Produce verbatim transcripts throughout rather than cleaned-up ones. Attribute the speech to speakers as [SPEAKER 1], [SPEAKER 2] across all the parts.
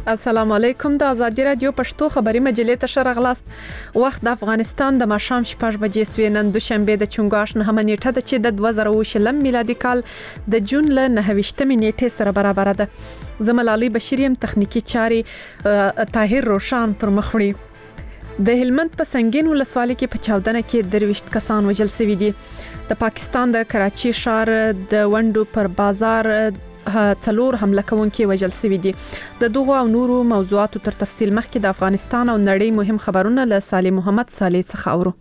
[SPEAKER 1] السلام علیکم. د آزادی رادیو پښتو خبري مجلې ته شرغلاست. وخت د افغانستان د ماښام شپږ بجې سوي. نن دوشنبه د چنګاښ نهمه نیټه ده چې د دوه زره اووه شلم میلادي کال د جون له نهه ویشتمې نیټې سره برابر ده. زه ملالۍ بشیر یم. تخنیکی چارې طاهر روشان پر مخ وړي. د هلمند په سنگین ولسوالۍ کې په چاودنه کې درویشت کسان وژل شوي دي. د پاکستان د کراچي ښار د ونډو پر بازار څلور حمله کوونکي وژل شوي دي. د دغو او نورو موضوعاتو تر تفصیل مخکې د افغانستان او نړۍ مهم خبرونه له صالح محمد صالح څخه اورو.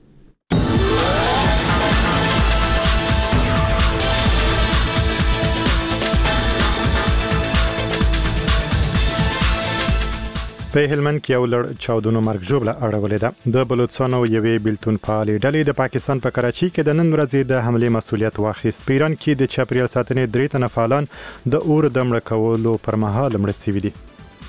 [SPEAKER 2] په هلمند کې یو لړ چاودنو مرګ ژوبله اړولې ده. د بلوچستان یوې بیلتون فعالې ډلې د پاکستان په کراچي کې د نن ورځې د حملې مسؤلیت واخیست. په ایران کې د چاپیریال ساتنې درې تنه فعالان د اور د مړه کولو پر مهال مړه شوي دي.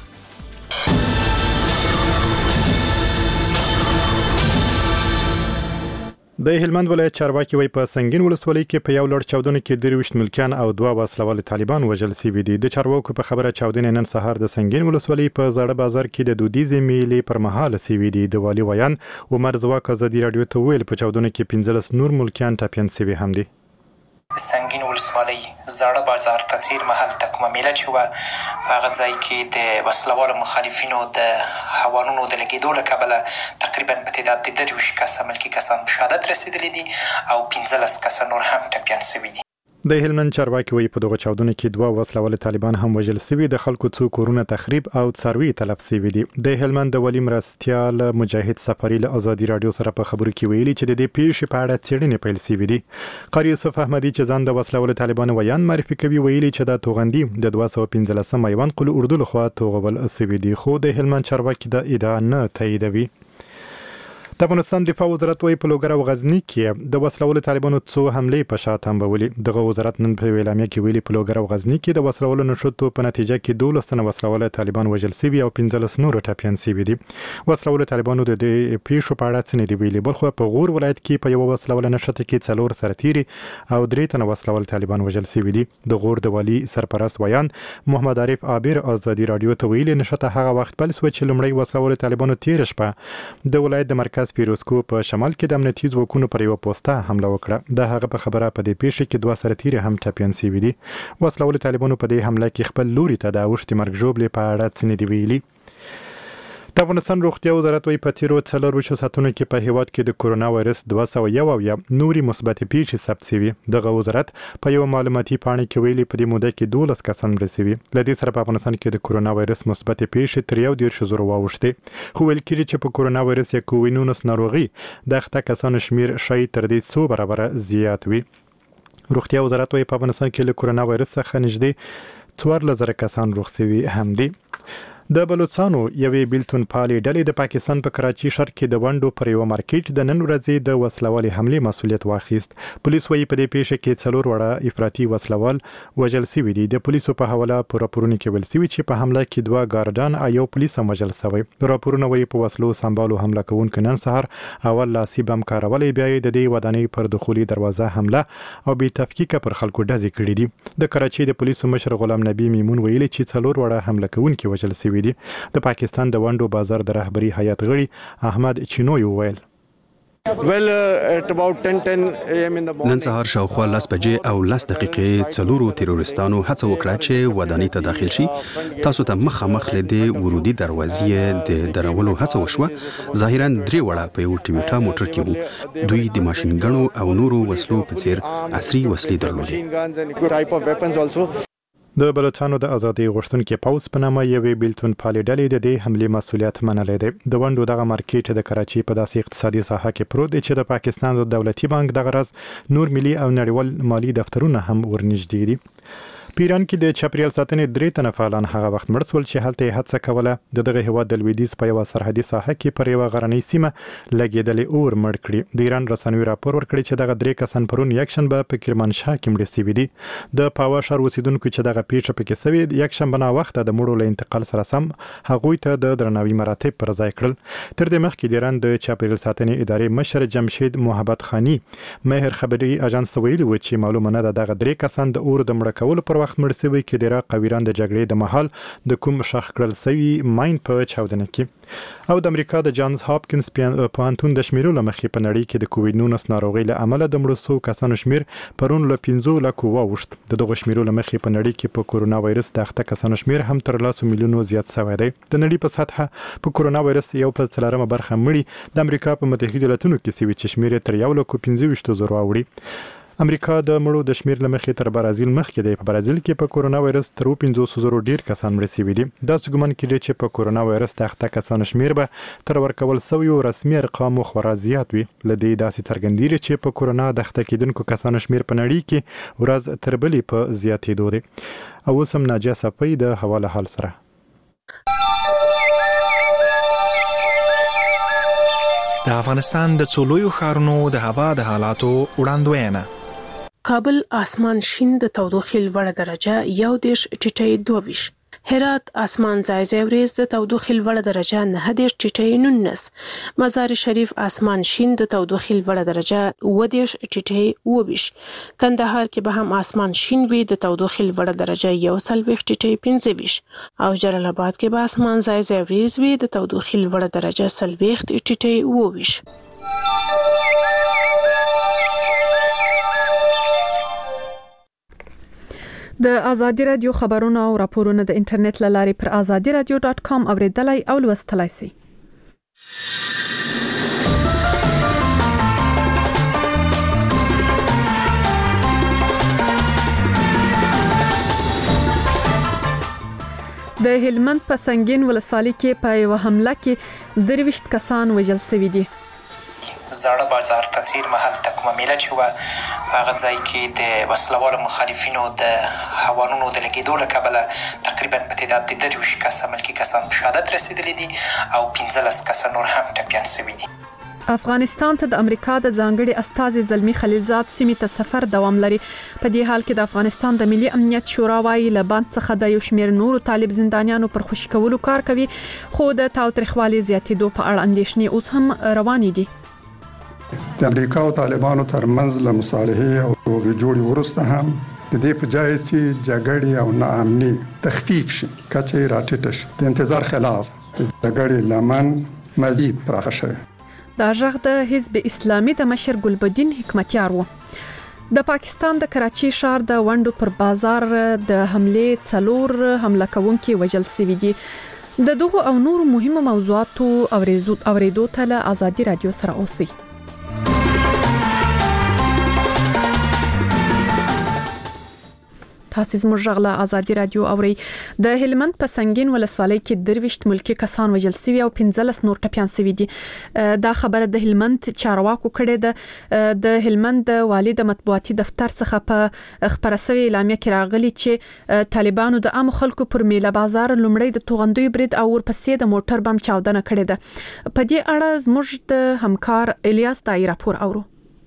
[SPEAKER 2] د هلمند ولایت چارواکي وایي په سنگین ولسوالۍ کې په یو لړ چاودنو کې درویشت ملکیان او دوه وسلوال طالبان وژل شوي دي. د چارواکو په خبره چاودنې نن سهار د سنگین ولسوالۍ په زاړه بازار کې د دودیزې میلې پر مهال شوي دي. د والي ویان عمر زواک ازادي رادیو ته ویل په چاودنو کې پنځلس نور ملکیان ټپیان شوي هم دي.
[SPEAKER 3] سنگین ولسوالۍ زاړه بازار ته څیر محل ته کومه میله چې وه په هغه ځای کې د وسلوالو مخالفینو د هوانونو د لګېدو له کبله تقریبا په تعداد د درویشت کسه ملکي کسان په شهادت رسېدلي دي او پنځلس کسه نور هم ټپیان شوي دي.
[SPEAKER 2] د هلمند چارواکي وایي په دغه چاودنو کې دوه وسلوال طالبان هم وژل شوي. د خلکو څو کورونه تخریب او څاروي تلف شوي دي. د هلمند د ولي مرستیال مجاهد سفري له آزادي رادیو سره په خبرو کې ویلي چې د دې پیښې په اړه څېړنې پیل شوي دي. قاری یوسف احمدي چې ځان د وسلوال طالبانو ویان معرفي کوي ویلي چې د توغندي د دوه سوه پنځلسم ایوان قلو اردو لخوا توغول شوي دي، خو د هلمند چارواکي د ادعا نه تاییدوي. د افغانستان دفاع وزارت وایي په لوګر او غزني کې د وسلوالو طالبانو څو حملې په شا تنبولي. دغه وزارت نن په اعلامیه کې ویلي په لوګر او غزني کې د وسلوالو نښتو په نتیجه کې دولس تنه وسلوال طالبان وژل شوي او پنځلس نور ټپیان شوي دي. وسلوالو طالبانو د دې پیښو په اړه څه نه دي ویلي، بلخو په غور ولایت کې په یو وسلوال نښته کې څلور سرتیري او درې تنه وسلوال طالبان وژل شوي دي. د غور د والي سرپرست ویان محمد عارف عابر آزادي رادیو ته ویلي نښته هغه وخت پیل شوه چې لومړی وسلوال طالبانو تیر شپه د ولایت د مرکز پیروزکو په شمال کې د امنیتي ځواکونو پر یو پوسټه حمله وکړه. د هغه په خبره په دې پیښه کې دوه سرتیري هم ټپیان شوي دي. وسلوال طالبانو په دې حمله کې خپل لوري ته د اوښتې مرګ ژوبلې په اړه څه نه دي ویلي. د افغانستان روغتیا وزارت وایي په تیرو څلورویشتو ساعتونو کې په هیواد کې د کورونا وایرس دوه سوه یو اویا نورې مثبتې پیښې ثبت شوي. دغه وزارت په یو معلوماتي پاڼه کې ویلي په دې موده کې دولس کسان مړه شوي. له دې سره په افغانستان کې د کورونا وایرس مثبتې پیښې تر یو دېرشو زرو واوښتې، خو ویل کېږي چې په کورونا وایرس یا کووډ نولس ناروغي د اخته کسانو شمیر ښایي تر دې څو برابره زیات وي. روغتیا وزارت وایي په افغانستان کې له کورونا وایرس څخه نږدې څوارلس زره کسان روغ شوي هم دي. د بلوچستان یوې بیلتون فعالې ډلې د پاکستان په کراچي ښار کې د ونډو پر یو مارکیټ د نن ورځې د وسلوالې حملې مسؤلیت واخیست. پولیس وایي په دې پیښه کې څلور وړه افراطي وسلوال وژل شوي دي. د پولیسو په حواله په راپورونو کې ویل شوي چې په حمله کې دوه ګارډان او یو پولیس هم وژل شوی. راپورونه وایي په وسلو سمبالو حمله کوونکو نن سهار اول لاسي بم کارولی، بیا یې د دې ودانۍ پر دخولي دروازه حمله او بې تفکیکه پر خلکو ډزې کړي دي. د کراچي د پولیسو مشر غلام نبی میمون ویلي چې څلور وړه حمله کوونکي وژل شوي دي. د پاکستان د ونډو بازار د رهبري هیئت غړي احمد چینوی وویل
[SPEAKER 4] Well, uh, at about ten ten a m in the morning.
[SPEAKER 5] نن سهار شاوخوا لس بجې او لس دقیقې څلورو تیرورستانو هڅه وکړه چې ودانۍ ته داخل شي. تاسو ته مخامخ له دې ورودي دروازې د درولو هڅه وشوه. ظاهرا درې وړه په یو ټویوټا موټر کې وو. دوی د ماشین ګنو او نورو وسلو په څیر عصري وسلې درلودې.
[SPEAKER 2] د بلوچستان د ازادي غوښتونکو پوځ په نامه یوې بیلتون فعالې ډلې د دې حملې مسؤلیت منلی دی. د ونډو دغه مارکیټ د کراچي په داسې اقتصادي ساحه کې پروت دی چې د پاکستان د دولتي بانک دغه راز نور ملي او نړیوال مالی دفترونه هم ورنږدې دي. په ایران کې د چاپیریال ساتنې درې تنه فعالان هغه وخت مړ شول چې هلته یې هڅه کوله د دغه هیواد د لویدیځ په یوه سرحدي ساحه کې پر یوه غرنۍ سیمه لګېدلې اور مړ کړي. د ایران رسنیو راپور ورکړی چې دغه درې کسان پرون یکشنبه په کرمانشاه کې مړه شوي دي. د پاوا ښار اوسیدونکو چې دغه پیښه پکې شوې یکشنبه ناوخته د مړو له انتقال سره سم هغوی ته د درناوي مراتب پر ځای کړل. تر دې مخکې د ایران د چاپیریال ساتنې ادارې مشر جمشید محبت خانی مهر خبري اژانس ته ویلي و چې معلومه نه ده دغه درې کسان د اور د مړه کولو پر وخت وخت مړ شوی کې د عراق قویران د جګړې د مهال د کوم شخ کړل سوي ماین په چاودنه کې او د امریکا د جانز هاپکینز پوهنتون د شمیرو لمخې په نړۍ کې د کووډ نولس ناروغۍ له امله د مړو سوو کسانو شمیر پرون له پنځه لکو واوښت. د دغه شمیرو لمخې په نړۍ کې په کورونا وایرس د اخته کسانو شمیر هم تر لاسو میلیونو زیات شوی دی. د نړۍ په سطحه په کورونا وایرس یو په څلورمه برخه مړي د امریکا په متحده ایالاتونو کې سوي چې شمیر تر یو لکو پنځه ویشت زره اوړي. امریکا د مړو د شمیر لمخې تر برازیل مخکې دی. په برازیل کې په کورونا وایرس تر پنځوس زره ډیر کسان مړ شوي دي. دا ګومان کېږي چې په کورونا وایرس د اخته کسانو شمیر به تر ورکول شویو رسمي ارقامو خورا زیات وي. له دې داسې څرګندېږي چې په کورونا د اخته کېدونکو کسانو شمیر په نړۍ کې ورځ تر بلې په زیاتېدو دی. او اوس هم ناجیه صفی د حواله حال سره.
[SPEAKER 6] د افغانستان د څو لویو ښارونو د هوا د حالاتو وړاندوینه.
[SPEAKER 7] کابل اسمان شین د تودوخې لوړه درجه یو دیش ټیټی دوه ویش. هرات اسمان ځای ځای وریځ د تودوخې لوړه درجه نه دیش ټیټی نولس. مزار شریف اسمان شین د تودوخې لوړه درجه اووه دیش ټیټی اووه ویش. کندهار کې به هم اسمان شین وي د تودوخې لوړه درجه یو څلوېښت ټیټی پنځه ویش. او جلال آباد کې به اسمان ځای ځای وریځ وي د تودوخې لوړه درجه څلوېښت ټیټی اووه ویش.
[SPEAKER 1] د ازادي رادیو خبرونه او راپورونه د انټرنیټ له لارې پر ازادي رادیو ډاټ کام اوریدلای او لوستلای شئ. د هلمند په سنگین ولسوالۍ کې په یو حمله کې درویشت کسان وژل شوي دي.
[SPEAKER 3] زاړه بازار ته څیر محل ته کومه میله چې وه په هغه ځای کې د وسلوالو مخالفینو د هوانونو د لګېدو له کبله تقریبا په تعداد د درویشت کسه ملکي کسان په شهادت رسېدلي دي او پنځلس کسه نور هم ټپیان شوي دي.
[SPEAKER 1] افغانستان ته د امریکا د ځانګړي استازي زلمی خلیلزاد سیمې ته سفر دوام لري. په دې حال کې د افغانستان د ملي امنیت شورا وايي له باند څخه د یو شمېر نورو طالب زندانیانو پر خوشي کولو کار کوي خو د تاوتریخوالي زیاتېدو په اړه اندېښنې اوس هم روانې دي.
[SPEAKER 8] د امریکا او طالبانو ترمنځ له مصالحې او توګه جوړې وروسته هم د دې په ځای چې جګړې او ناامني تخفیف شي کچې راټیټه شي د انتظار خلاف د جګړې لمن مزید پراخه شوی.
[SPEAKER 1] دا ژغ د حزب اسلامي د مشر ګلبدین حکمتیار و. د پاکستان د کراچي ښار د ونډو پر بازار د حملې څلور حمله کوونکي وژل شوي دي. د دغو او نورو مهمو موضوعاتو اوریدو ته له ازادي رادیو سره اوسئ. تاسو زموږ غلا ازادي رادیو اوري. د هلمند په سنگین ولسوالۍ کې درویشت ملکی کسان وژل شوي او پنځلس نور ټپیان شوي دي. دا خبره د هلمند چارواکو کړې ده. د هلمند والي د مطبوعاتي دفتر څخه په خبره شوی اعلامیه کې راغلي چې طالبانو د عام خلکو پر میله بازار لومړی د توغندوی برید او ورپسې د موټر بم چاودنه کړې ده. په دې اړه زموږ د همکار الیاس دای راپور اورو.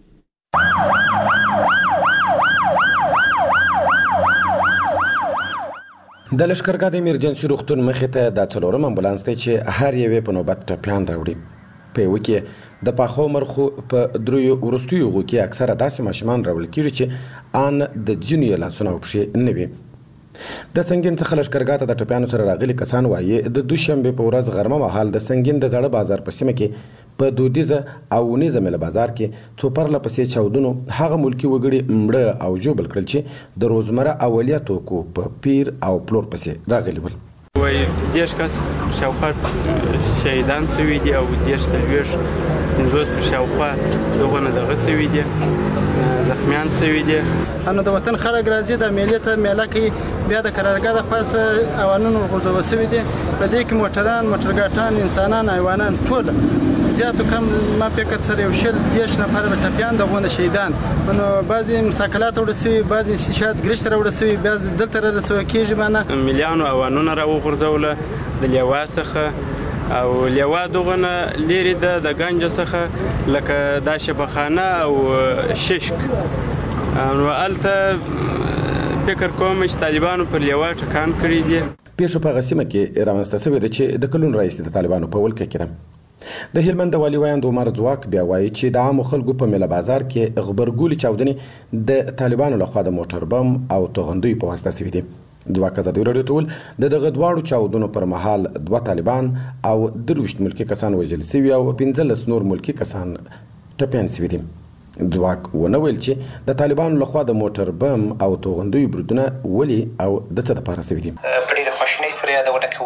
[SPEAKER 9] د لشکرګاه د ایمرجنسي روغتون مخې ته د څلورم امبولانس دی چې هر یوې په نوبت ټپیان راوړي. په یوه کې د پاخو مرخو په دریو وروستیو هغو کې اکثره داسې ماشومان راوړل کېږي چې ان د ځینو یې لاسونه او پښې نه وي. د سنگین څخه لشکرګاه ته د ټپیانو سره راغلي کسان وایي د دوشنبې په ورځ غرمه مهال د سنگین د زاړه بازار په سیمه کې په دودیزه او ونیزه میله بازار کې څو پرله پسې چاودنو هغه ملکي وګړي مړه او ژوبل کړل چې د روزمره اولیه توکو په پیر او پلور پسې راغلي ول.
[SPEAKER 10] وایي دېرش کس شاوخوا شهیدان شوي دي او دېرش څلوېښت پنځوس پر شاوخوا دغه نه دغه شوي دي زخمیان شوي دي.
[SPEAKER 11] نو د وطن خلک راځي د میلې ته میله کوي بیا د قرارګاه د خاصه اوانونو غورځول شوي دي. په دې کې موټران موټرګاټان انسانان حیوانان ټول زیاتو کم ما فکر سره یو شل دېرش نفر به ټپیان دغونه شهیدان. نو بعضې مساکلات وړل شوي بعضې شاید ګرشت راوړل شوي بعضې دلته را رسول کېږي. مانه
[SPEAKER 10] میلیانو اوانونه را وغورځوله د لیوا څخه او لیوا دغه نه لرې ده د ګنجه څخه لکه دا شفاخانه او ششک. نو هلته فکر کوم چې طالبانو پر لیوا ټکان کړي دي.
[SPEAKER 9] پیښه په هغه سیمه کې رامنځته شوې ده چې د کلونو راهیسې د طالبانو په ولکه کې ده. د هلمند والي ویاند عمر ځواک بیا وایي چې د عامو خلکو په میله بازار کې غبرګولي چاودنې د طالبانو لخوا د موټر بم او توغندیو په واسطه سوي دي. ځواک ازادي راډیو ته وویل د دغه دواړو چاودنو پر مهال دوه طالبان او درویشت ملکي کسان وژل سوي او پنځلس نور ملکي کسان ټپیان سوي دي. ځواک ونه ویل چې د طالبانو لخوا د موټر بم او توغندیو بریدونه ولې او د څه دپاره سوي دي.
[SPEAKER 3] په ډېره خواشینۍ سره یادونه کوو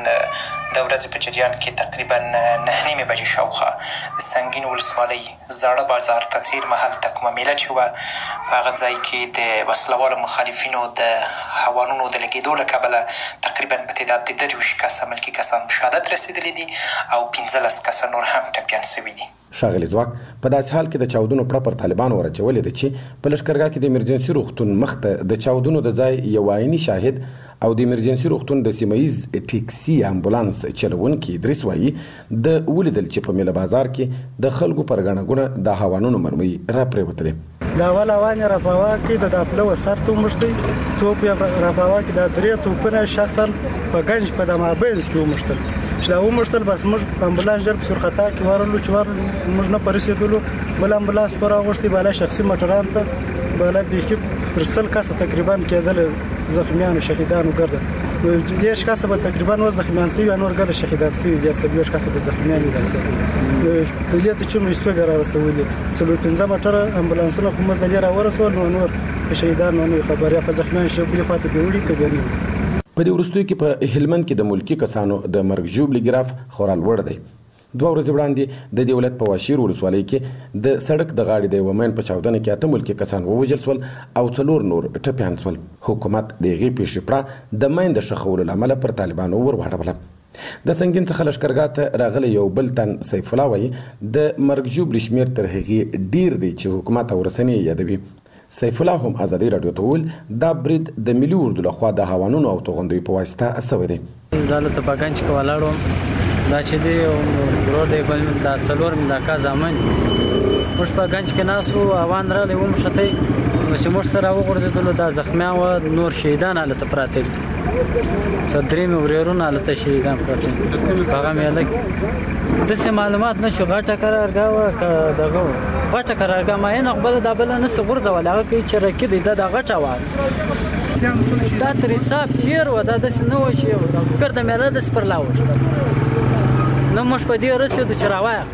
[SPEAKER 3] چې د ورځې په جریان کې تقریبا نهه نیمې بجې شاوخوا د سنګین ولسوالۍ زاړه بازار ته څیر محل ته کومه میله چې وه په هغه ځای کې د وسلوالو مخالفینو د هوانونو د لګېدو له کبله تقریبا په تعداد د درویشت کسه ملکي کسان په شهادت رسېدلي دي او پنځلس کسه نور هم ټپیان سوي دي.
[SPEAKER 9] ښاغلي ځواک په داسې حال کې د چاودنو پړه پر طالبانو ورچولې ده چې په لښکرګاه کې د ایمرجنسي روغتون مخ ته د چاودنو د ځای یو عیني شاهد او د ایمرجنسي روغتون د سیمه ییز ټیکسي امبولانس چلوونکي ادریس وایي د ولیدل چې په میله بازار کې د خلکو پر ګڼه ګوڼه د هوانونو مرمۍ راپرېوتلې.
[SPEAKER 11] د اول اوان رپاوا کې د داپله وسر ته ومشتئ توپ یې رپاوا کې د درې توپونه شخصا په ګنج په دمابینز کې ومشتل چې دا ومشتل بس موږ امبولانس ژر په سرخطا کې ورلو چې ورلو موږ نه پرېسېدلو بل امبولانس په راغوښتي بالا شخصي موټران ته بالا بیخي تر سل کسه تقریبا کېدل زخمیانو شهیدانو ګرده دېرش کسه به تقریبا اوس زخمیان سوي نور ګرده شهیدان سوي بیا څلوېښت کسه به زخمیان دي داسې دلې ته چې مرستوګې رارسولي څلور پنځه موټره امبولانسونه خو موږ دلې راورسول نو نور شهیدان نو نه خبر یا په زخمیان شي بلې خواته به وړي که بیا نه.
[SPEAKER 9] په دې وروستیو کې په هلمند کې د ملکي کسانو د مرګ ژوبلې ګراف خورا لوړ دی. دوه ورځې وړاندې د دې ولایت په واشیر ولسوالۍ کې د سړک د غاړې د یوه مین په چاودنه کې اته ملکي کسان ووژل شول او څلور نور ټپیان شول. حکومت د هغې پیښې پړه د مین د ښخولو له امله پر طالبانو ور واړوله. د سنګین څخه لښکرګاه ته راغلی یو بل تن سیف الله وایي د مرګ ژوبلې شمېر تر هغې ډېر دی چې حکومت او رسنۍ یادوي. سیف الله هم ازادي راډیو ته وویل دا برید د ملي اردو لخوا د هوانونو او توغندیو په واسطه سوی دی.
[SPEAKER 12] زه هلته په ګنج کې ولاړ وم دا چې دی ورور دی بل دا څلور مې دا کا زامن موږ په ګنج کې ناست وو اوان راغلی وموښتی نو چې موږ سره وغورځېدلو دا زخمیان وه نور شهیدان هلته پراته دي څه درې مې ورېرونه هلته شهیدان پراته دي په هغه میله کې داسې معلومات نه شو غټه قرارګاه وه که دغه وه غټه قرارګاه معینه خو بله دا بله نسي غورځول هغه کوي چې رکي دی دا دا غټه وه دا تر حساب تېر وه دا داسې نه وه چې ګرده میله داسې پر لاوښته نه موږ په دې رسېدو چې راوایه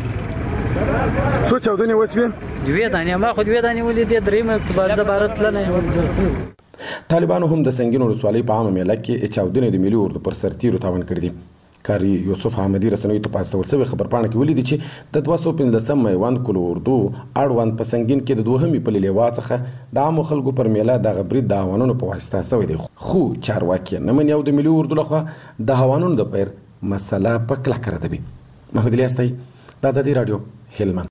[SPEAKER 9] څو چاودنې وسوې؟
[SPEAKER 12] دوې دانې ما خو دوې دانې ولیدې درېیمه په زه باره تللی یم جوړ شوي.
[SPEAKER 9] طالبانو هم د سنګین ولسوالۍ په عامه میله کې چاودنې د ملي اردو پر سرتیرو تاوان کړي دي. کاري یوسف احمدي رسنیو ته په استول شوې خبرپاڼه کې ولیدي چې د دوه سوه پنځلسم میوند کلو اردو اړوند په سنګین کې د دوهمې پلې لیوا څخه د عامو خلکو پر میله دغه برید د هوانونو په واسطه سوی دی خو چارواکي نه مني او د ملي اردو لخوا د هوانونو د پیر مسله په کلکه ردوي. محمد الیاس دی د ازادي راډیو هلمند.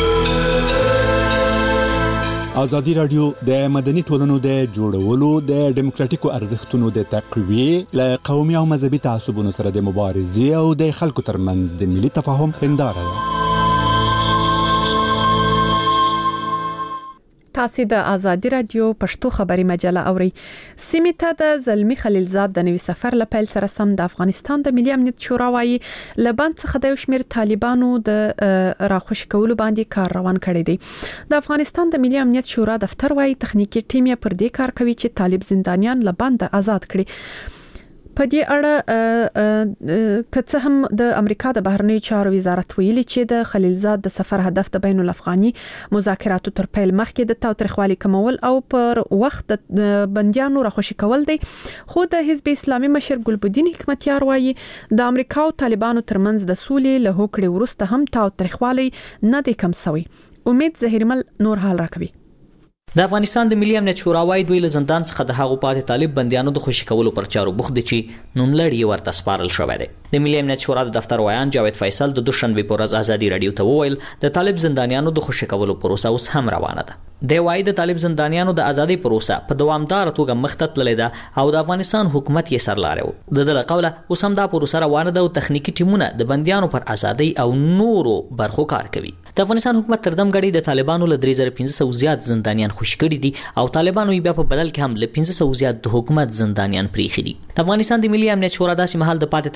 [SPEAKER 13] ازادي راډیو د مدني ټولنو د جوړولو د ډیموکراتیکو ارزښتونو د تقویې له قومي او مذهبي تعصبونو سره د مبارزې او د خلکو ترمنځ د ملي تفاهم هنداره ده.
[SPEAKER 1] تاسو د ازادي رادیو پښتو خبري مجله اوري. سیمه ته د زلمی خلیلزاد د نوي سفر لپاره سره سم د افغانستان د ملي امنیت شورا وايي لبان څخه د شمیر طالبانو د راخوش کولو باندې کار روان کړی دی. د افغانستان د ملي امنیت شورا دفتر وايي تخنیکی ټیم یې پر دې کار کوي چې طالب زندانیان لبان د آزاد کړي. په دې اړه کڅه هم د امریکا د بهرنی چارو وزارت ویلي چې د خلیلزاد د سفر هدف د بین الافغاني مذاکراتو تر پیل مخکې د تاوتریخوالي کمول او پر وخت د بنديانو راخوشي کول دي. خو د حزب اسلامي مشر ګلبدین حکمتیار وایي د امریکا او طالبانو ترمنځ د سولې له هوکړې وروسته هم تاوتریخوالي نه دی کم شوی. امید زهیرمل نور حال راکوي.
[SPEAKER 14] د افغانستان د ملي امنیت شورا وايي دوی له زندان څخه د هغو پاتې طالب بنديانو د خوشي کولو پر چارو بوخت دي چې نوملړ یې ورته سپارل شوی دی. د ملي امنیت شورا د دفتر وایان جاوید فیصل د دوشنبه په ورځ ازادي رادیو ته وویل د طالب زندانیانو د خوشي کولو پروسه اوس هم روانه ده. د وايي د طالب زندانیانو د ازادي پروسه په دوامدار توګه مخ ته تللې ده او د افغانستان حکومت یې سرلارو د دغه قوله اوس هم دا پروسه روانه ده او تخنیکی ټیمونه د بنديانو پر ازادي او نورو برخو کار کوي. د افغانستان حکومت تر دم غړي د طالبانو له درې زره پنځه سوه زیات زندانیان خوشي کړي دي او طالبانو یې بیا په بدل کې هم له پنځه سوه زیات د حکومت زندانیان پریخي دي. د افغانستان د ملي امنیت شورا داسې مهال د پاتې طالب زندانیان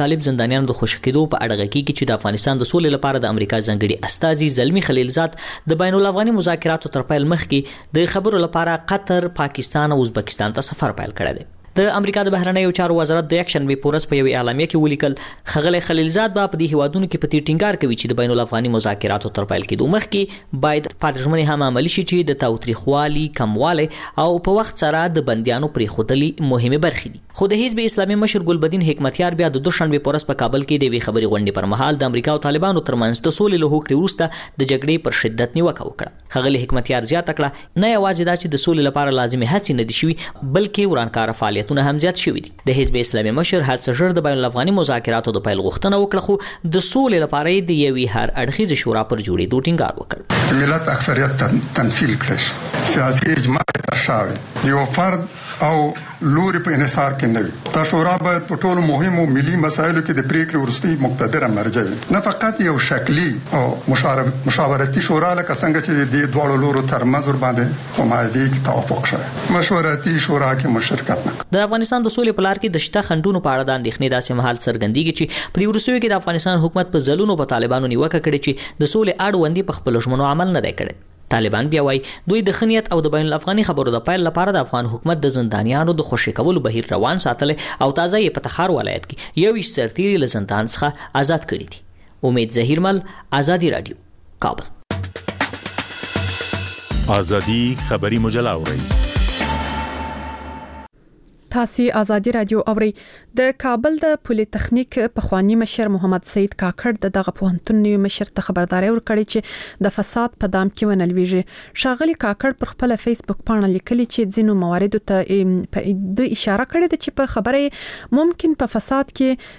[SPEAKER 14] زندانیانو د خوشی کېدو په اړه غږیږي چې د افغانستان د سولې لپاره د امریکا ځانګړي استازي زلمی خلیلزاد د بین الافغاني مذاکراتو تر پیل مخکې د خبرو لپاره قطر، پاکستان او ازبکستان ته سفر پیل کړی دی. د امریکا د بهرنیو چارو وزارت د یک شنبه پورس په یو اعلامیه کې ولیکل خغلی خلیلزاد به په دې هیوادونو کې په تیر ټینګار کوي چې د بین الافغاني مذاکراتو تر پیل کېدو مخکې باید پاتژمنې هم عملي شي چې د تاوتریخوالي، کموالی او په وخت سره د بندیانو پرېښودلي مهمه برخې دي. خو د حزب اسلامي مشر ګلبدین حکمتیار بیا د دوشنبه پورس په کابل کې د وی خبري غونډې پر مهال د امریکا او طالبانو ترمنځ د سولې له هوکړې وروسته د جګړې پر شدت نیوکه وکړه. خغلی حکمتیار زیاته کړه نه یوازې دا چې د سولې لپاره لازمي هڅې نه دي شوي بلکې ورانکار فعالیتونه هم زیات شوي. د حزب اسلامي مشر هر څه ژر د بین الافغاني مذاکراتو د پیل غوښتنه وکړه خو د سولې لپاره د یوې هر اړخیزې شورا پر جوړېدو ټینګار وکړ.
[SPEAKER 8] ملت اکثریت تمثیل کړي سیاسي اجماع تشاوي یو فرد او لوري په انحصار کې نه وي. دا شورا باید په ټولو مهمو ملي مسایلو کې د پریکړې ورستۍ مقتدره مرجع وي، نه فقط یو شکلی او مشاورتي شورا لکه څنګه چې د دوه لورو ترمنځ ور باندې په معاهدې کې توافق شوی. مشورتي شورا کې مشارکت نه.
[SPEAKER 14] د افغانستان د سولې په لار کې د شته خنډونو په اړه د اندېښنې داسې مهال څرګندېږي چې په وروستیو کې د افغانستان حکومت په ځلونو په طالبانو نیوکه کړې چې د سولې اړوندې په خپل ژمنو عمل نه دی کړی. طالبان بیا وایي دوی د خنیت او د بین الافغاني خبرو د پیل لپاره د افغان حکومت د زندانیانو د خوشی کولو بهیر روان ساتل او تازه یې په تخار ولایت کې یو سرتیری له زندان څخه آزاد کړی دي. امید ظهیرمل، آزادی رادیو، کابل.
[SPEAKER 15] آزادی خبری مجله اورئ.
[SPEAKER 1] تاسو آزادی رادیو اورئ. د کابل د پولی تخنیک پخوانی مشر محمد سید کاکړ د دغه پوهنتون نیو مشر ته خبرداري ورکړي چې د فساد په دام کې ونلويږي. شاغلی کاکړ پر خپل فیسبوک باندې لیکلي چې ځینو مواردو ته د اشاره کړې ده چې په خبره ممکن په فساد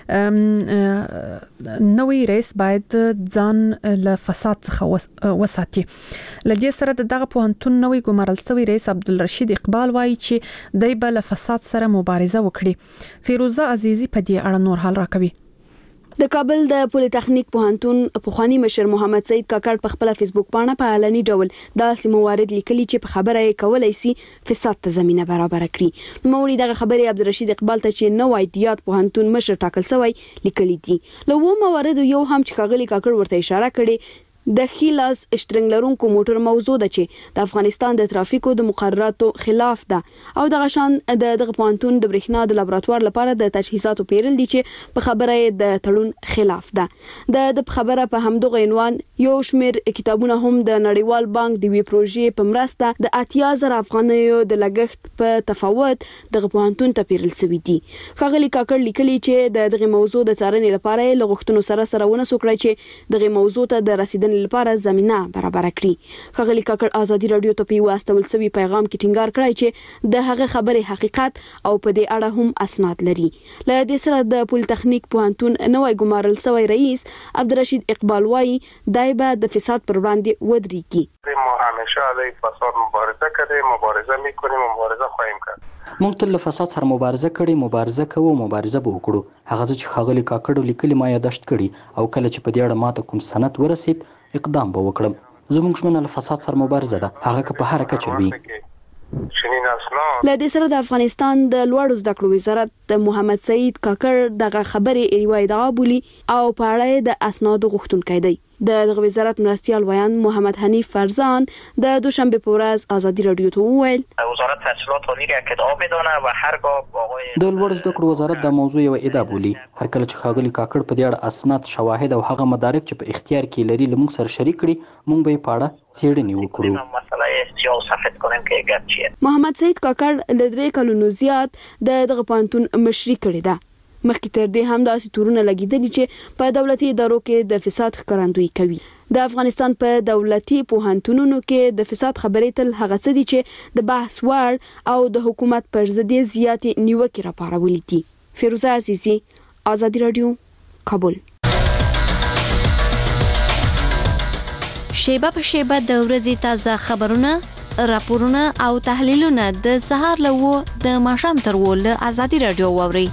[SPEAKER 1] کې نوې رئیس باید ځان له فساد څخه وساتي. لدې سره دغه پوهنتون نوې ګمارل شوی رئیس عبدالرشید اقبال وایي چې دای بل فساد سره مبارزه وکړي. فیروزه عزیزی په دې اړه نور حال راکوي.
[SPEAKER 16] د کابل د پولی تخنیک پوهنتون پخوانی مشر محمد سید کاکړ په خپل فیسبوک باندې په اعلاني ډول داسې موارد لیکلي چې په خبره یې کولای شي فساد ته زمينه برابر کړي. نوموړي دغه خبره عبدالرشید اقبال ته چې نو ایدیات پوهنتون مشر ټاکل شوی لیکلي دي. له و موارد یو هم چې خغلی کاکړ ورته اشاره کړي د خلاص اشترنګ لرونکو موټر موضوع ده چې د افغانستان د ترافیکو د مقرراتو خلاف ده او دغه شان د دغه پوهنتون د برېښنا د لابراتوار لپاره د تجهیزاتو پیرل دي چې په خبره د تړون خلاف ده. د د خبره په همدغه عنوان یو شمیر کتابونه هم د نړیوال بانک د وی پروژې په مرسته د اتیا زره افغانیو د لګښت په تفاوت دغه پوهنتون ته پیرل شوی دي. خغلی کاکړ لیکلي چې د دغه موضوع د څارنې لپاره لغښتونو سره سره ونه سوکړي چې دغه موضوع ته د رسیدنې لپاره زمينه برابر کړي. خغلی کاکړ آزادی رادیو ته په واستول سوي پیغام کې ټینګار کړی چې د هغه خبره حقیقت او په دې اړه هم اسناد لري. له دې سره د پولی تخنیک پوهنتون نوې ګمارل شوی رئیس عبدالرشید اقبال وایي دای به د فساد پر وړاندې ودرېږي.
[SPEAKER 17] ما همیشه علیه فساد مبارزه کردیم، مبارزه میکنیم، مبارزه خواهیم کرد.
[SPEAKER 18] موږ تل له فساد سره مبارزه کړې، مبارزه کوو، مبارزه به وکړو. هغه چې خغلی کاکړ لیکلي ما یاداشت کړي او کله چې په دې اړه ماته کوم سند ورسید اقدام به وکړم. زموږ ژمنه له فساد سره مبارزه ده، هغه که په هر کچه وي.
[SPEAKER 16] له دې سره د افغانستان د لوړو زده کړو وزارت د محمد سید کاکړ دغه خبرې یو ادعا بولی او په اړه د اسناد غوښتونکي دی. د دغه وزارت مرستیال ویان محمد حنیف فرزان د دوشنبه په ورځ آزادی رادیو ته وویل
[SPEAKER 19] وزارت تحصیلات عالی را ادعا بدانه و هرگاه آقای
[SPEAKER 18] د لوړو زده کړو وزارت د موضوع یو ادعا بولی. هر کله چې خاغلی کاکړ په دې اړه اسناد، شواهد او هغه مدارک چې په اختیار کې لري لموږ سره شریک کړي، موږ به په اړه څېړنې وکړو.
[SPEAKER 16] محمد سید کاکړ له درې کلونو زیات د دغه پوهنتون مشري کړې ده. مخکې تر دې هم داسې تورونه لګیدلي چې په دولتي ادارو کې د فساد ښکارندویي کوي. د افغانستان په دولتي پوهنتونونو کې د فساد خبرې تل هغه څه دي چې د بحث وړ او د حکومت پر ضد زیاتې نیوکې راپارولې دي. فیروزه عزیزی، آزادی رادیو، کابل.
[SPEAKER 20] شیبه په شیبه د ورځې تازه خبرونه، راپورونه او تحلیلونه د سهار له و د ماښام تر و له آزادی رادیو واورئ.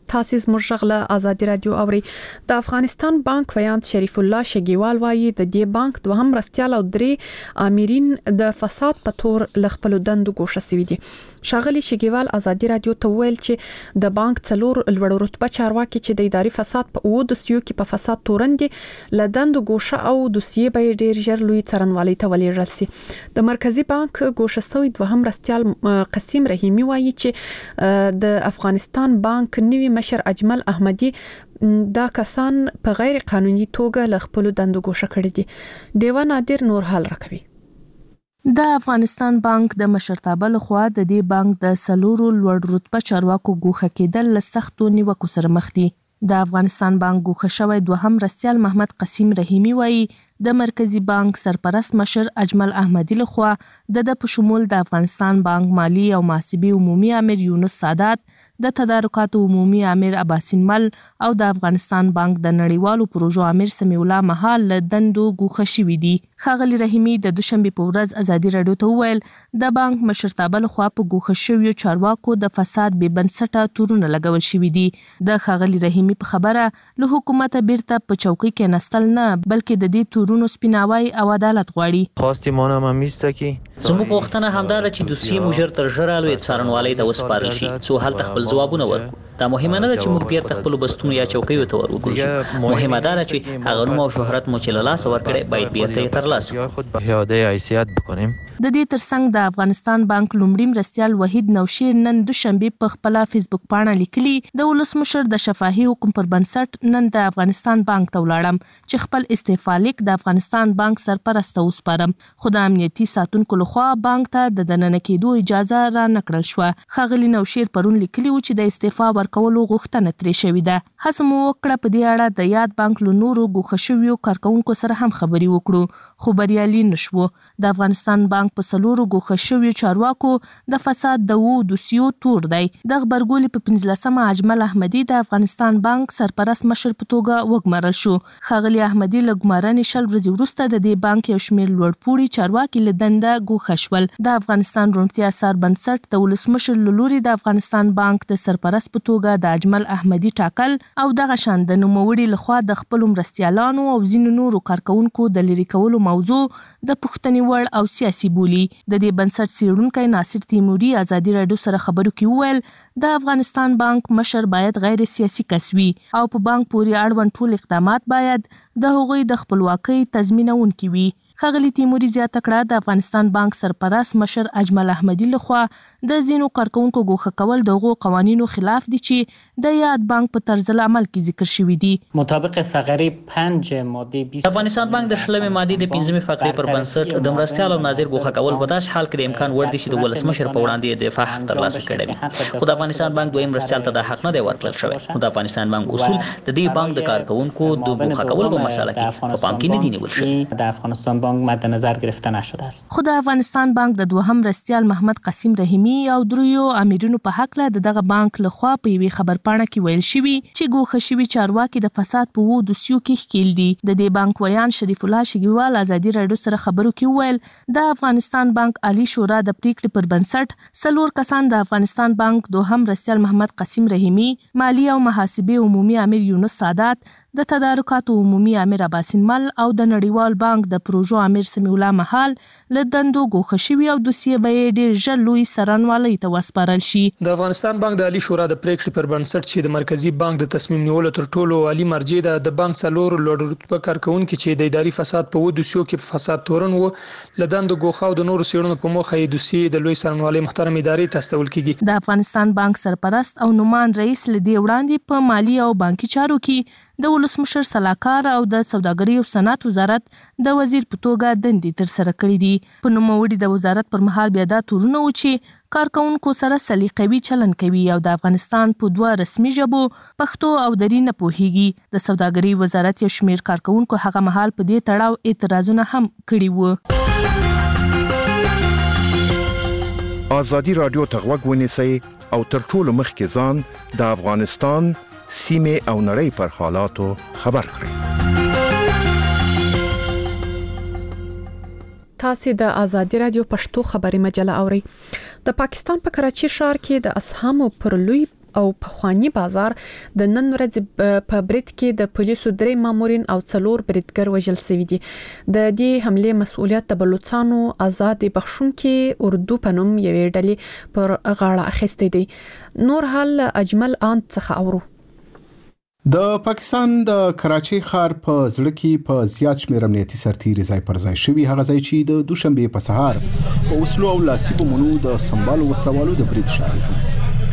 [SPEAKER 1] تاسو زموږ غله ازادي رادیو اوري. د افغانستان بانک ویاند شریف الله شګیوال وایي د دې بانک دوهم رستيال او درې امرین د فساد په تور لخپل دندو ګوښه سوي دي. شاغلي شګیوال ازادي رادیو ته ویل چې د بانک څلور لوړ رتبه چارواکي چې د اداري فساد په اوو دوسیو کې په فساد تورندې لدندو ګوښه او دوسیې به ډیر ژر لوی څرنوالي ته ولېږل سي. د مرکزی بانک ګوښه سوي دوهم رستيال قسیم رحیمی وایي چې د افغانستان بانک نوی مشر اجمل احمدی دا کسان په غیر قانوني توګه ل خپل دندو ګوښه کړی دي. دیوا نادر نور حال راکوي.
[SPEAKER 7] د افغانستان بانک د مشرتابه لخوا د دې بانک د سلورو لوړ رتبه چارواکو ګوښه کېدل له سختو نیوکو سره مخ دي. د افغانستان بانک ګوښه شوی دوهم رستيال محمد قسیم رحیمی وایي د مرکزی بانک سرپرست مشر اجمل احمدی لخوا د د په شمول د افغانستان بانک مالی او محاسبې عمومي امیر یونس سادات، د تدارکاتو عمومي امیر عباسین مل او د افغانستان بانک د نړیوالو پروژو امیر سمیع الله مهال له دندو ګوښه شوي دي. ښاغلي رحیمی د دوشنبې په ورځ ازادي راډیو ته وویل د بانک مشرتابه لخوا په ګوښه شویو چارواکو د فساد بې بنسټه تورونه لګول شوي دي. د ښاغلي رحیمی په خبره له حکومته بیرته په چوکۍ کېناستل نه بلکې د دې تورونو سپیناوی او عدالت غواړي.
[SPEAKER 21] خواستمان هم همیسته که
[SPEAKER 14] زموږ غوښتنه همداره چې دوسیې مو ژر تر ژره لوی څارنوالۍ ته وسپارل شي څو هلته خپل ځوابونه ورکړو. دا مهمه نه ده چې موږ بیرته خپل بستونو یا چوکیو ته ور وګرځو. مهمه ده چې هغه نوم او شهرت مو چې له لاسه ورکړي باید بیرته یې ترلاسه کړو.
[SPEAKER 21] پیاده حیثیت بکنیم.
[SPEAKER 7] د دې ترڅنګ د افغانستان بانک لومړی مرستيال وحید نوشیر نن دوشنبه په خپل فیسبوک پاڼه لیکلي د ولسمشر د شفاهي حکم پر بنسټ نن د افغانستان بانک ته ولاړم چې خپل استعفا لیک د افغانستان بانک سرپرست وسپارم، خو د امنیتي ساتونکو لخوا بانک ته د دننه کېدو اجازه را نکړل شو. ښاغلي نوشیر پرون لیکلي و چې د استعفا ورکولو غوښتنه ترې شوې ده. هڅه مو وکړه په دې اړه د یاد بانک له نورو ګوښه شویو کارکونکو سره هم خبرې وکړو خو بریالي نشو. د افغانستان بانک په سلورو ګوښه شویو چارواکو د فساد د وو دوسیو تور دی. د خبرګولې په پنځلسمه اجمل احمدی د افغانستان بانک سرپرست مشر په توګه وګمارل شو. ښاغلي احمدی له ګمارنې شل ورځې وروسته د دې بانک یو شمېر لوړپوړي چارواکي له دنده ګوښه شول. د افغانستان روڼتیا ثار بنسټ د ولسمشر له لوري د افغانستان بانک د سرپرست په توګه د اجمل احمدی ټاکل او دغه شان د نوموړي لخوا د خپل مرستيالانو او ځینو نورو کارکونکو د لری کولو موضوع د پوښتنې وړ او سیاسي بولی. د دې بنسټ څېړونکی ناصر تیموري ازادي راډیو سره خبرو کې وویل د افغانستان بانک مشر باید غیر سیاسي کس وي او په بانک پورې اړوند ټول اقدامات باید د هغوی د خپلواکۍ تضمینونکي وي. ښاغلي تیموري زیاته کړه د افغانستان بانک سرپرست مشر اجمل احمدی لخوا د ځینو کارکونکو ګوښه کول د هغو قوانینو خلاف دي چې د یاد بانک په طرز العمل کې ذکر شوي دي.
[SPEAKER 22] مطابق فقره پنج ماده بیست
[SPEAKER 14] افغانستان بانک د شلمې مادې د پنځمې فقرې پر بنسټ د مرستيال او ناظر ګوښه کول په داسې حال کې د امکان وړ دي چې د ولسمشر په وړاندې د دفاع حق ترلاسه کړي وي. خو د افغانستان بانک دویم مرستيال ته د حق نه دی ورکړل شوی. خو د افغانستان بانک اصول د دې بانک د کارکونکو د ګوښه کول په مسله کې په پام کې نه دي نیول شوي.
[SPEAKER 22] د افغانستان بانک مد نظر گرفته نشده است.
[SPEAKER 7] خو د افغانستان بانک د دوهم رستيال محمد قسیم رحیمی او دریو امیرونو په حق له دغه بانک لخوا په یوې خبرپاڼه کې ویل شوی چې ګوښه شوي چارواکي د فساد په وو دوسیو کې ښکیل دي. د دې بانک ویان شریف الله شګیوال ازادي راډیو سره خبرو کې وویل د افغانستان بانک عالی شورا د پریکړې پر بنسټ سلور کسان د افغانستان بانک دوهم رستيال محمد قسیم رحیمی، مالی او محاسبې عمومي امیر یونس سادات، د تدارکاتو عمومي امیر عباسین مل او د نړیوال بانک د پروژو امیر سمیع الله مهال له دندو ګوښه شوي او دوسیې به یې ډېر ژر لوی څارنوالۍ ته وسپارل شي.
[SPEAKER 23] د افغانستان بانک د عالی شورا د پریکړې پر بنسټ چې د مرکزی بانک د تصمیم نیولو تر ټولو عالی مرجع ده د بانک څلور لوړ رتبه کارکونکي چې د اداري فساد په وو دوسیو کې فساد تورن وو له دندو ګوښه او د نورو څېړنو په موخه یې دوسیې د لوی څارنوالۍ محترم ادارې ته استول کیږي.
[SPEAKER 7] د افغانستان بانک سرپرست او نومان رئیس له دې وړاندې په مالی او بانکي چارو کې د ولسمشر سلاکار او د سوداګرۍ او صنعت وزارت د وزیر په توګه دندې تر سره کړې دي. په نوموړي د وزارت پر مهال بیا دا تورونه و چې کارکونکو سره سلیقوي چلن کوي او د افغانستان په دوه رسمي ژبو پښتو او دری نه پوهیږي. د سوداګرۍ وزارت یو شمېر کارکونکو هغه مهال په دې تړاو اعتراضونه هم کړي وو.
[SPEAKER 24] ازادي راډیو ته غوږ ونیسئ او تر ټولو مخکې ځان د افغانستان سیمه او نړۍ پر حالاتو خبر کړئ.
[SPEAKER 1] تاسو د ازادي رادیو پښتو خبري مجله اورئ. د پاکستان په کراچي ښار کې د اسهامو پر لوی او پخوانی بازار د نن ورځ په برید کې د پولیسو درې مامورین او څلور بریدګر وژل شوي دي. د دې حمله مسؤلیت د بلوچستانو آزاد بخښونکي اردو پنوم یوې ډلې پر غاړه اخیستی دی. نور حال اجمل آن څخه اورو.
[SPEAKER 2] د پاکستان د کراچۍ ښار په زړه کې په زیات شمېر امنیتي سرتیري ځای پر ځای شوي، هغه ځای چې د دوشنبې په سهار په وسلو او لاسي بمونو د سمبالو وسلوالو د برید شاهد و.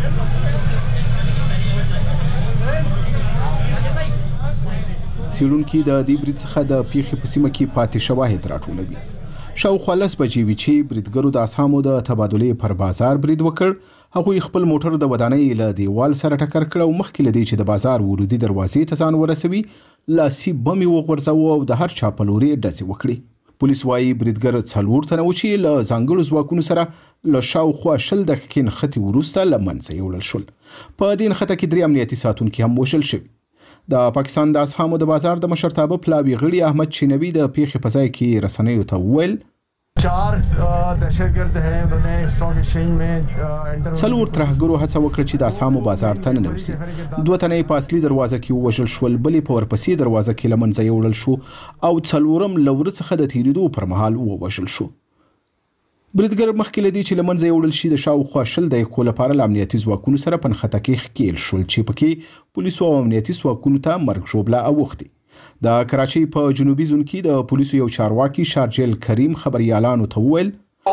[SPEAKER 2] څېړونکي د دې برید څخه د پیښې په سیمه کې پاتې شواهد راټولوي. شاوخوا لس بجې وې چې بریدګرو د اسهامو د تبادلې پر بازار برید وکړ. هغوی خپل موټر د ودانۍ له دیوال سره ټکر کړ او مخکې له دې چې د بازار ورودي دروازې ته ځان ورسوي، لاسي بم یې وغورځاوه او د هر چا په لور یې ډزې وکړې. پولیس وایي بریدګر څلور تنه و چې له ځانګړو ځواکونو سره له شاوخوا شل دقیقې نښتې وروسته له منځه یوړل شول. په دې نښته کې درې امنیتي ساتونکي هم وژل شوي. د پاکستان د اسهامو د بازار د مشرتابه پلاوي غړي احمد چینوي د پیښې په ځای کې رسنیو ته وویل
[SPEAKER 4] चार दहशतगर्द हैं, उन्होंने स्टॉक एक्सचेंज में
[SPEAKER 2] څلور ترهګرو هڅه وکړه چې د اسهامو بازار ته ننوځي. دوه تنه په اصلي دروازه کې ووژل شول، بلې په ورپسې دروازه کې له منځه یوړل شو او څلورم له وره څخه د تېرېدو پر مهال ووژل شو. بریدګر مخکې له دې چې له منځه یوړل شي د شاوخوا شل دقیقو لپاره له امنیتي ځواکونو سره په نښته کې ښکېل شول چې پکې پولیسو او امنیتي ځواکونو ته مرګ ژوبله اوښتې. د کراچۍ په جنوبي زون کې د پولیسو یو چارواکي شارجل کریم خبريالانو ته وویل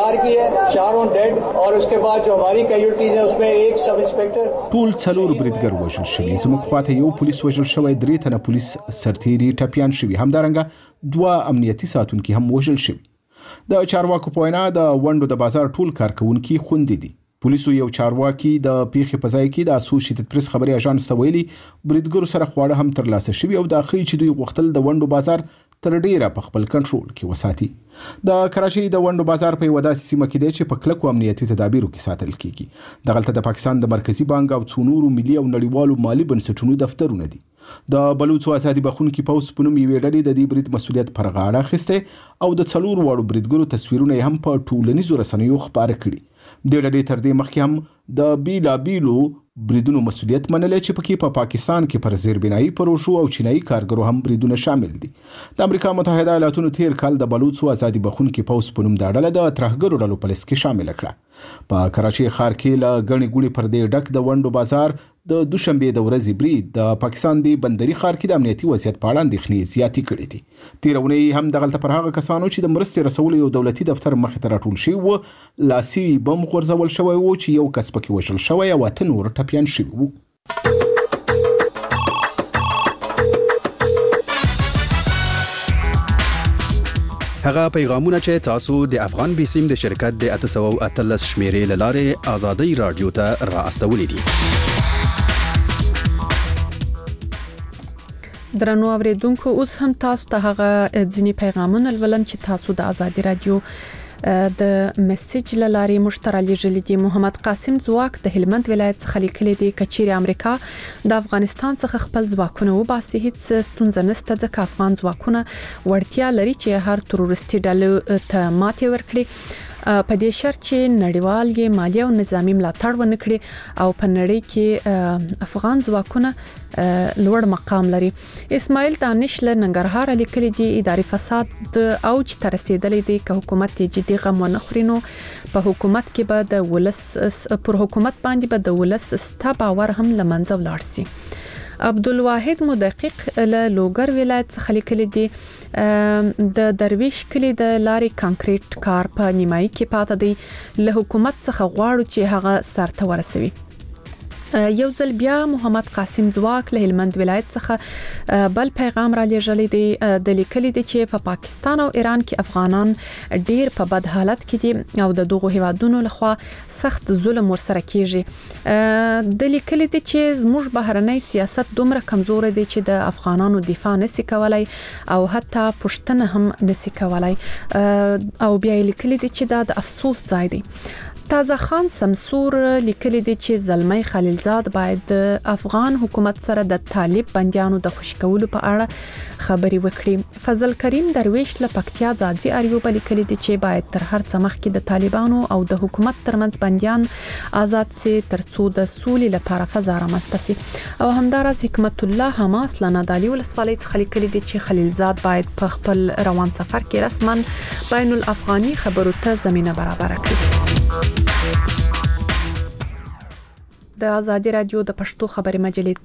[SPEAKER 2] ټول څلور بریدګر وژل شوي، زموږ خواته یو پولیس وژل شوی، درې تنه پولیس سرتیري ټپیان شوي، همدارنګه دوه امنیتي ساتونکي هم وژل شوي. د چارواکو په وینا د ونډو د بازار ټول کارکونکي خوندي دي. پولیسو یو چارواکي د پیښې په ځای کې د اسوسییټډ پریس خبري اژانس ته ویلي بریدګرو سره خواړه هم ترلاسه شوي او دا ښیي چې دوی غوښتل د ونډو بازار تر ډیره په خپل کنټرول کې وساتي. د کراچۍ د ونډو بازار په یوه داسې سیمه کې دی چې په کلکو امنیتي تدابیرو کې ساتل کیږي. دغلته د پاکستان د مرکزي بانک او څو نورو ملي او نړیوالو مالي بنسټونو دفترونه دي. د بلوچو ازادي بخښونکي پوځ په نوم یوې ډلې د دې برید مسؤلیت پر غاړه اخیستی او د څلور واړو بریدګرو تصویرونه یې هم په ټولنیزو رسنیو خپاره کړي. د ډلې تر دې مخکې هم د بیلابیلو بریدونو مسؤلیت منلی چې پکې په پا پاکستان کې پر زیربنایي پروژو او چینایي کارګرو هم بریدونه شامل دي. د امریکا متحده ایالاتونو تیر کال د بلوچو ازادي بخښونکي پوځ په نوم دا ډله د ترهګرو ډلو په لیست کې شامله کړه. په کراچۍ ښار کې له ګڼې ګوڼې پردې ډک د ونډو بازار د دوشنبې د ورځې برید د پاکستان د بندري ښار کې د امنیتي وضعیت په اړه اندېښنې زیاتې کړې دي. تېره اونۍ هم دغلته پر هغه کسانو چې د مرستې رسولو یو دولتي دفتر مخې ته راټول شوي وو لاسي بم غورځول شوی و چې یو کس پکې وژل شوی او اته نور ټپیان شوي وو.
[SPEAKER 5] هغه پیغامونه چې تاسو د افغان بیسیم د شرکت د اته سوه او اتلس شمیرې له لارې آزادۍ رادیو ته را استولې دي.
[SPEAKER 1] درنو اوریدونکو، اوس هم تاسو ته هغه ځینې پیغامونه لولم چې تاسو د آزادۍ رادیو د میسج لاري مشترک لري دي. محمد قاسم ځواک د هلمند ولایت څخه لیکلي دي کچيري امریکا د افغانستان څخه خپل ځواکونه وباسي، هیڅ ستونزه نشته ځکه افغان ځواکونه وړتیا لري چې هر تروریستي ډلې ته ماتې ورکړي په دې شرط چې نړیوال یې مالی او نظامی ملاتړ ونکړي او په نړۍ کې افغان ځواکونه لوړ مقام لري. اسماعیل دانش له ننګرهار لیکلي دي اداري فساد د اوج ته رسیدلی دی که حکومت جدي غم ونه خوري نو په حکومت کې به د ولس پر حکومت باندې به د ولس ستا باور هم لمنځه ولاړ شي. عبدالواحد مدقق له لوګر ولایت څخه لیکلي دي د درویش کلی د لارې کانکریټ کار په نیمایي کې پاتې دی، له حکومت څخه غواړو چې هغه سرته ورسوي. یو ځل بیا محمد قاسم ځواک له هلمند ولایت څخه بل پیغام را لېږلی دی د لیکلي دي چې په پا پاکستان او ایران کې افغانان ډیر په بد حالت کې دي او د دغو هیوادونو لخوا سخت ظلم ورسره کیږي. د لیکلي دي چې زموږ بهرنی سیاست دومره کمزور دی چې د افغانانو دفاع نسی کولای او حتی پښتنه هم نسی کولای او بیا لیکلي دي چې دا د افسوس ځای دی. تازه خان سمسور لیکلي دي چې زلمی خلیلزاد باید د افغان حکومت سره د طالب بندیانو د خوشی کولو په اړه خبري وکړي. فضل کریم درویش له پکتیا ځاځي اریوب لیکلي دي چې باید تر هر څه مخکې د طالبانو او د حکومت ترمنځ بندیان آزاد سي ترڅو د سولې لپاره فضا رامنځته سي. او همدارس حکمت الله حماس لنادالي ولسوالۍ څخه لیکلي دي چې خلیلزاد باید په خپل روان سفر کې رسما بین الافغاني خبرو ته زمينه برابر کړي. د آزادي رادیو د پښتو خبري مجلې